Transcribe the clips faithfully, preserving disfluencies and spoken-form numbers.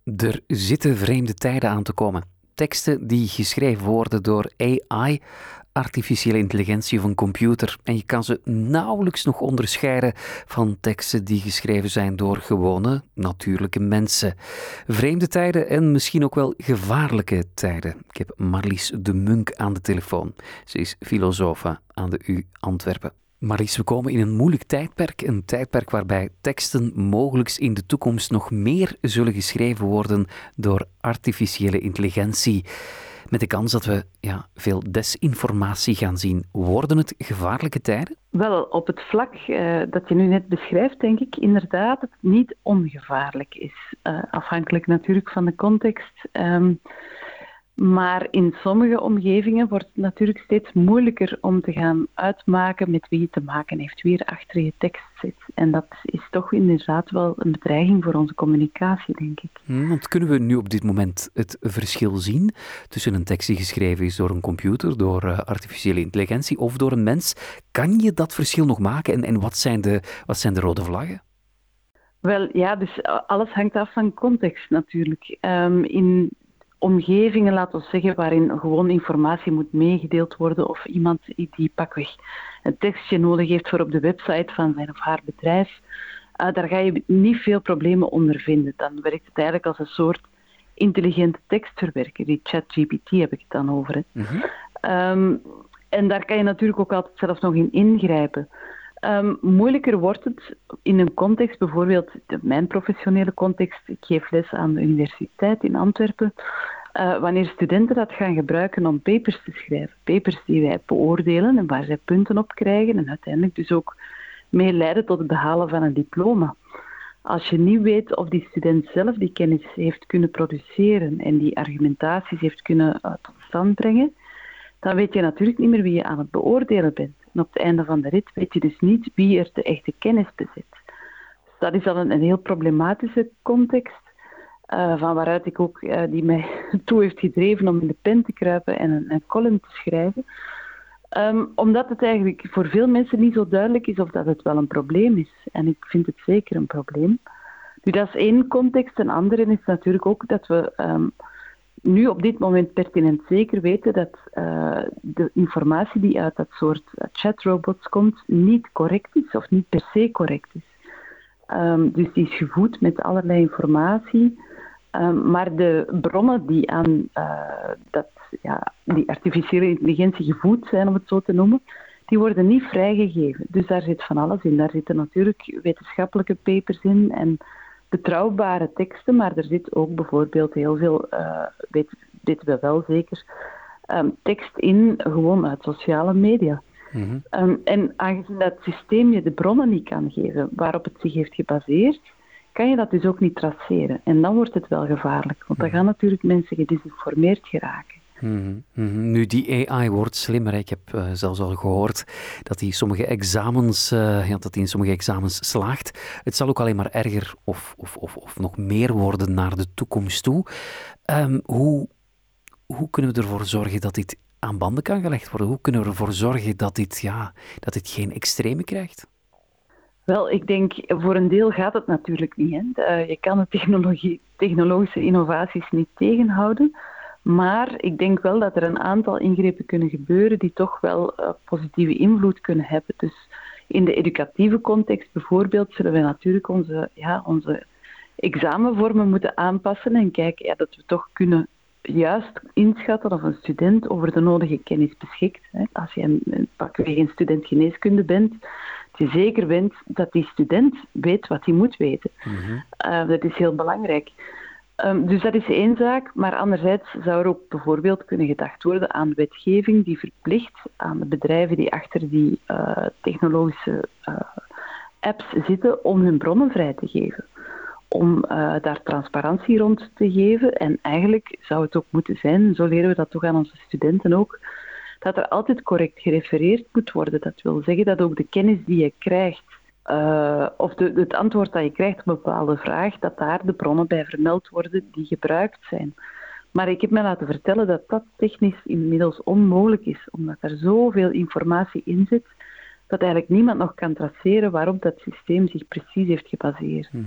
Er zitten vreemde tijden aan te komen. Teksten die geschreven worden door A I, artificiële intelligentie of een computer. En je kan ze nauwelijks nog onderscheiden van teksten die geschreven zijn door gewone, natuurlijke mensen. Vreemde tijden en misschien ook wel gevaarlijke tijden. Ik heb Marlies de Munk aan de telefoon. Ze is filosofe aan de U Antwerpen. Marlies, we komen in een moeilijk tijdperk. Een tijdperk waarbij teksten mogelijk in de toekomst nog meer zullen geschreven worden door artificiële intelligentie. Met de kans dat we ja, veel desinformatie gaan zien. Worden het gevaarlijke tijden? Wel, op het vlak uh, dat je nu net beschrijft, denk ik inderdaad dat het niet ongevaarlijk is. Uh, afhankelijk natuurlijk van de context. Um, Maar in sommige omgevingen wordt het natuurlijk steeds moeilijker om te gaan uitmaken met wie je te maken heeft, wie er achter je tekst zit. En dat is toch inderdaad wel een bedreiging voor onze communicatie, denk ik. Hmm, want kunnen we nu op dit moment het verschil zien tussen een tekst die geschreven is door een computer, door uh, artificiële intelligentie of door een mens? Kan je dat verschil nog maken en, en wat zijn de, wat zijn de rode vlaggen? Wel, ja, dus alles hangt af van context natuurlijk. Um, in omgevingen, laten we zeggen, waarin gewoon informatie moet meegedeeld worden of iemand die pakweg een tekstje nodig heeft voor op de website van zijn of haar bedrijf, uh, daar ga je niet veel problemen ondervinden. Dan werkt het eigenlijk als een soort intelligente tekstverwerker. Die ChatGPT heb ik het dan over. Hè. Mm-hmm. Um, en daar kan je natuurlijk ook altijd zelf nog in ingrijpen. Um, moeilijker wordt het in een context, bijvoorbeeld mijn professionele context. Ik geef les aan de universiteit in Antwerpen. Uh, wanneer studenten dat gaan gebruiken om papers te schrijven. Papers die wij beoordelen en waar zij punten op krijgen en uiteindelijk dus ook mee leiden tot het behalen van een diploma. Als je niet weet of die student zelf die kennis heeft kunnen produceren en die argumentaties heeft kunnen uh, tot stand brengen, dan weet je natuurlijk niet meer wie je aan het beoordelen bent. En op het einde van de rit weet je dus niet wie er de echte kennis bezit. Dus dat is al een, een heel problematische context, uh, van waaruit ik ook, uh, die mij toe heeft gedreven om in de pen te kruipen en een, een column te schrijven. Um, omdat het eigenlijk voor veel mensen niet zo duidelijk is of dat het wel een probleem is. En ik vind het zeker een probleem. Nu, dat is één context. Een andere is natuurlijk ook dat we Um, nu op dit moment pertinent zeker weten dat uh, de informatie die uit dat soort uh, chatrobots komt niet correct is of niet per se correct is. Um, dus die is gevoed met allerlei informatie, um, maar de bronnen die aan uh, dat, ja, die artificiële intelligentie gevoed zijn, om het zo te noemen, die worden niet vrijgegeven. Dus daar zit van alles in. Daar zitten natuurlijk wetenschappelijke papers in en betrouwbare teksten, maar er zit ook bijvoorbeeld heel veel, uh, weet, weten we wel zeker, um, tekst in, gewoon uit sociale media. Mm-hmm. Um, en aangezien dat systeem je de bronnen niet kan geven waarop het zich heeft gebaseerd, kan je dat dus ook niet traceren. En dan wordt het wel gevaarlijk, want dan gaan natuurlijk mensen gedesinformeerd geraken. Mm-hmm. Mm-hmm. Nu, die A I wordt slimmer. Ik heb uh, zelfs al gehoord dat hij sommige examens, uh, ja, dat hij in sommige examens slaagt. Het zal ook alleen maar erger of, of, of, of nog meer worden naar de toekomst toe. Um, hoe, hoe kunnen we ervoor zorgen dat dit aan banden kan gelegd worden? Hoe kunnen we ervoor zorgen dat dit, ja, dat dit geen extreme krijgt? Wel, ik denk, voor een deel gaat het natuurlijk niet. Hè. Uh, je kan de technologie, technologische innovaties niet tegenhouden. Maar ik denk wel dat er een aantal ingrepen kunnen gebeuren die toch wel uh, positieve invloed kunnen hebben. Dus in de educatieve context bijvoorbeeld zullen we natuurlijk onze, ja, onze examenvormen moeten aanpassen en kijken ja, dat we toch kunnen juist inschatten of een student over de nodige kennis beschikt. Hè. Als je een, pakweg een student geneeskunde bent, dat je zeker bent dat die student weet wat hij moet weten. Mm-hmm. Uh, dat is heel belangrijk. Um, dus dat is één zaak, maar anderzijds zou er ook bijvoorbeeld kunnen gedacht worden aan wetgeving die verplicht aan de bedrijven die achter die uh, technologische uh, apps zitten om hun bronnen vrij te geven. Om uh, daar transparantie rond te geven. En eigenlijk zou het ook moeten zijn, zo leren we dat toch aan onze studenten ook, dat er altijd correct gerefereerd moet worden. Dat wil zeggen dat ook de kennis die je krijgt, Uh, of de, het antwoord dat je krijgt op een bepaalde vraag, dat daar de bronnen bij vermeld worden die gebruikt zijn. Maar ik heb me laten vertellen dat dat technisch inmiddels onmogelijk is, omdat er zoveel informatie in zit, dat eigenlijk niemand nog kan traceren waarop dat systeem zich precies heeft gebaseerd. Mm-hmm.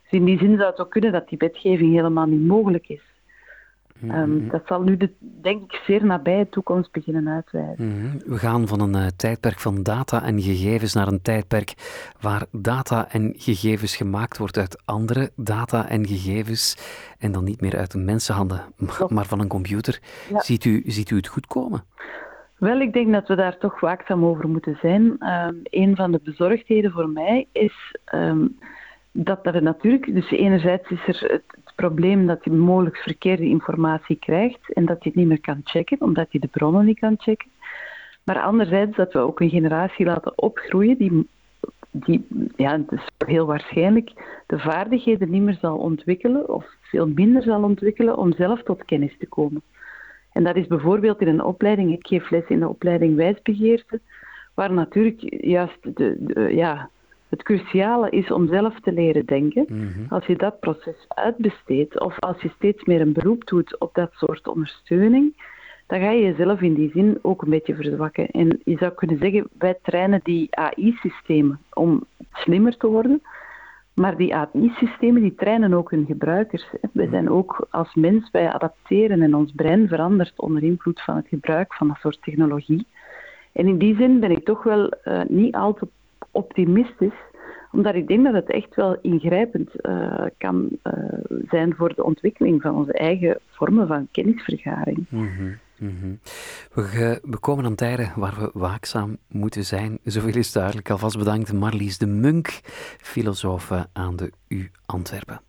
Dus in die zin zou het ook kunnen dat die wetgeving helemaal niet mogelijk is. Mm-hmm. Um, dat zal nu, de, denk ik, zeer nabije toekomst beginnen uitwijzen. Mm-hmm. We gaan van een uh, tijdperk van data en gegevens naar een tijdperk waar data en gegevens gemaakt wordt uit andere data en gegevens en dan niet meer uit de mensenhanden, maar, maar van een computer. Ja. Ziet u, ziet u het goed komen? Wel, ik denk dat we daar toch waakzaam over moeten zijn. Um, een van de bezorgdheden voor mij is um, dat er natuurlijk... Dus enerzijds is er het, het probleem dat je mogelijk verkeerde informatie krijgt en dat je het niet meer kan checken, omdat je de bronnen niet kan checken. Maar anderzijds dat we ook een generatie laten opgroeien die, die ja, het is heel waarschijnlijk de vaardigheden niet meer zal ontwikkelen of veel minder zal ontwikkelen om zelf tot kennis te komen. En dat is bijvoorbeeld in een opleiding, ik geef les in de opleiding wijsbegeerte, waar natuurlijk juist de, de, ja, het cruciale is om zelf te leren denken. Mm-hmm. Als je dat proces uitbesteedt, of als je steeds meer een beroep doet op dat soort ondersteuning, dan ga je jezelf in die zin ook een beetje verzwakken. En je zou kunnen zeggen, wij trainen die A I-systemen om slimmer te worden, maar die A I-systemen die trainen ook hun gebruikers. Wij zijn ook als mens, wij adapteren en ons brein verandert onder invloed van het gebruik van dat soort technologie. En in die zin ben ik toch wel uh, niet al te optimistisch, omdat ik denk dat het echt wel ingrijpend uh, kan uh, zijn voor de ontwikkeling van onze eigen vormen van kennisvergaring. Mm-hmm. Mm-hmm. We, we komen aan tijden waar we waakzaam moeten zijn. Zoveel is duidelijk. Alvast bedankt Marlies de Munk, filosoof aan de U Antwerpen.